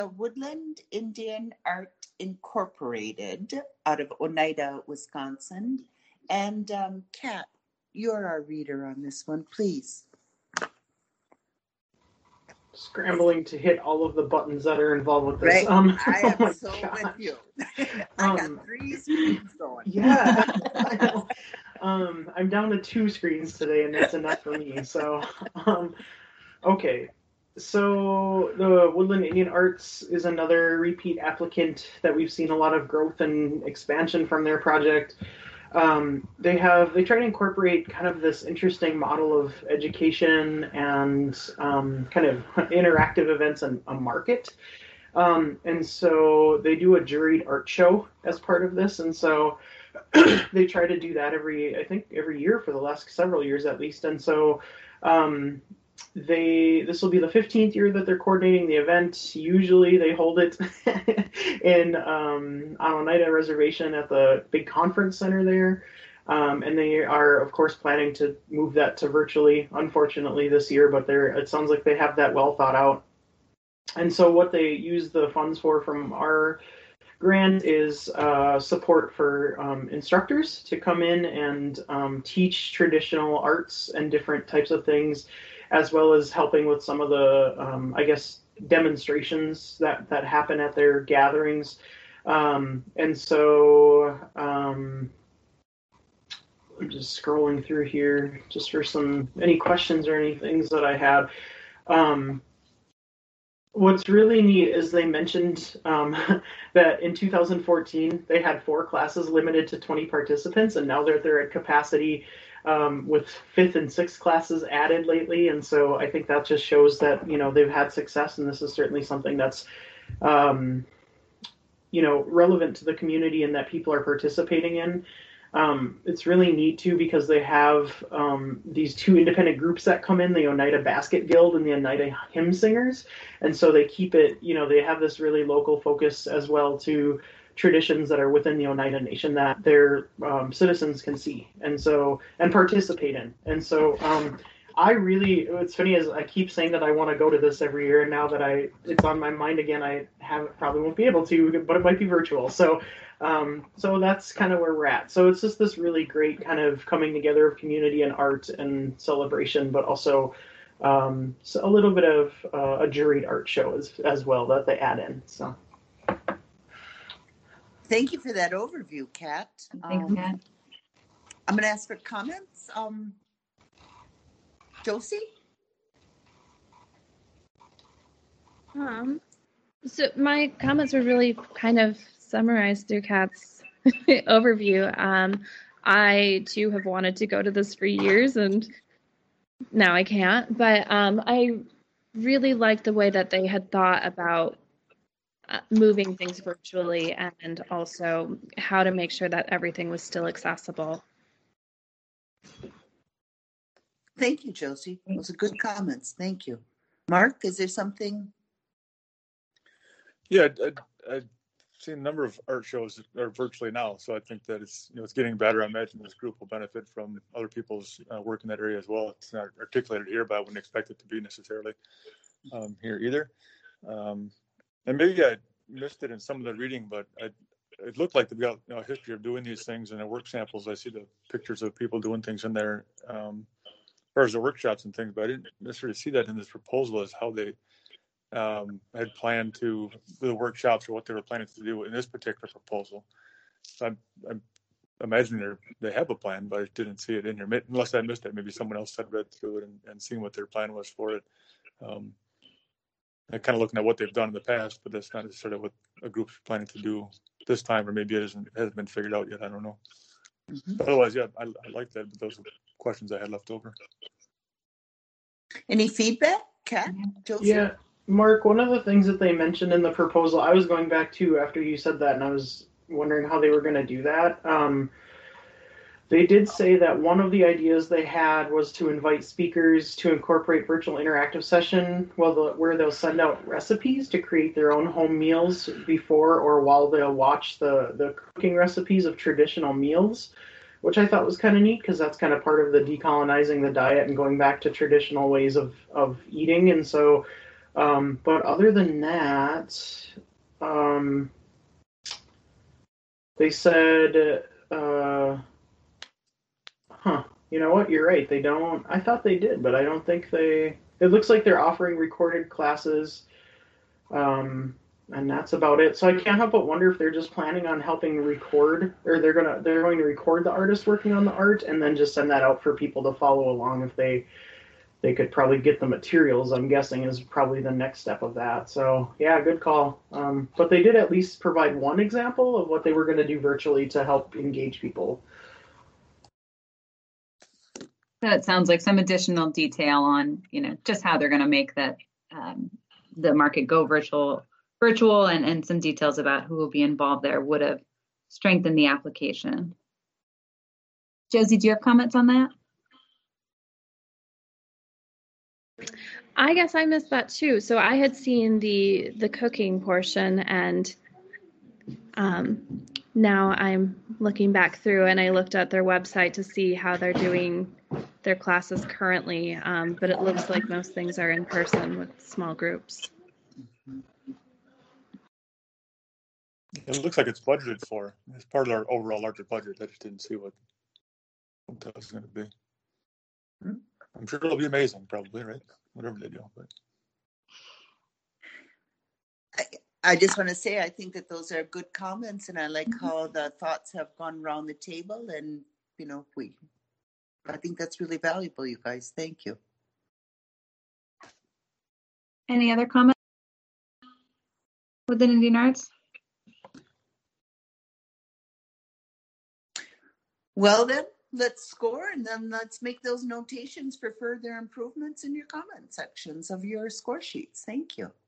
Woodland Indian Art Incorporated out of Oneida, Wisconsin. And Kat, you're our reader on this one, please. Scrambling to hit all of the buttons that are involved with this. Right. I am so gosh. With you. I got 3 screens going. Yeah. I'm down to 2 screens today, and that's enough for me. So, okay. So the Woodland Indian Arts is another repeat applicant that we've seen a lot of growth and expansion from their project. They try to incorporate kind of this interesting model of education and kind of interactive events and a market. And so they do a juried art show as part of this. And so they try to do that every year for the last several years at least. And so this will be the 15th year that they're coordinating the event. Usually they hold it in on Oneida Reservation at the big conference center there. And they are, of course, planning to move that to virtually, unfortunately, this year, but it sounds like they have that well thought out. And so what they use the funds for from our grant is support for instructors to come in and teach traditional arts and different types of things, as well as helping with some of the, demonstrations that happen at their gatherings. And so I'm just scrolling through here just for any questions or any things that I had. What's really neat is they mentioned that in 2014 they had 4 classes limited to 20 participants, and now they're at capacity with 5th and 6th classes added lately. And so I think that just shows that they've had success, and this is certainly something that's relevant to the community and that people are participating in. It's really neat too because they have these 2 independent groups that come in, the Oneida Basket Guild and the Oneida Hymn Singers, and so they keep it, they have this really local focus as well to traditions that are within the Oneida Nation that their citizens can see and participate in. And so what's funny is I keep saying that I want to go to this every year, and now that it's on my mind again, I probably won't be able to, but it might be virtual. So that's kind of where we're at. So it's just this really great kind of coming together of community and art and celebration, but also so a little bit of a juried art show as well that they add in. So. Thank you for that overview, Kat. Thanks, Kat. I'm going to ask for comments. Josie? So my comments were really kind of summarized through Kat's overview. I too have wanted to go to this for years, and now I can't. But I really liked the way that they had thought about moving things virtually, and also how to make sure that everything was still accessible. Thank you, Josie. Those are good comments. Thank you. Mark, is there something? Yeah, I've seen a number of art shows that are virtually now, so I think that it's getting better. I imagine this group will benefit from other people's work in that area as well. It's not articulated here, but I wouldn't expect it to be necessarily here either. And maybe I missed it in some of the reading, but it looked like they've got a history of doing these things. And in work samples, I see the pictures of people doing things in there, as far as the workshops and things. But I didn't necessarily see that in this proposal as how they had planned to do the workshops or what they were planning to do in this particular proposal. So I'm imagining they have a plan, but I didn't see it in here. Unless I missed it, maybe someone else had read through it and seen what their plan was for it. Kind of looking at what they've done in the past, but that's not necessarily what a group's planning to do this time, or maybe it hasn't been figured out yet. I don't know. Mm-hmm. Otherwise, yeah, I like that, but those are questions I had left over. Any feedback, Kat? Josie? Yeah, Mark, one of the things that they mentioned in the proposal, I was going back to after you said that, and I was wondering how they were going to do that. They did say that one of the ideas they had was to invite speakers to incorporate virtual interactive session where they'll send out recipes to create their own home meals before or while they'll watch the cooking recipes of traditional meals, which I thought was kind of neat because that's kind of part of the decolonizing the diet and going back to traditional ways of eating. And so But other than that, they said, you know what? You're right. They don't. I thought they did, but I don't think they. It looks like they're offering recorded classes, and that's about it. So I can't help but wonder if they're just planning on helping record, or they're going to record the artist working on the art, and then just send that out for people to follow along if they could probably get the materials, I'm guessing, is probably the next step of that. So, yeah, good call. But they did at least provide one example of what they were going to do virtually to help engage people. That sounds like some additional detail on, just how they're going to make that the market go virtual, and some details about who will be involved there would have strengthened the application. Josie, do you have comments on that? I guess I missed that too. So I had seen the cooking portion, and now I'm looking back through, and I looked at their website to see how they're doing their classes currently, but it looks like most things are in person with small groups. It looks like it's budgeted for. It's part of our overall larger budget. I just didn't see what that was going to be. I'm sure it'll be amazing, probably, right? Whatever they do. But I just want to say, I think that those are good comments, and I like how the thoughts have gone around the table, and I think that's really valuable, you guys. Thank you. Any other comments within Indian Arts? Well then, let's score, and then let's make those notations for further improvements in your comment sections of your score sheets. Thank you.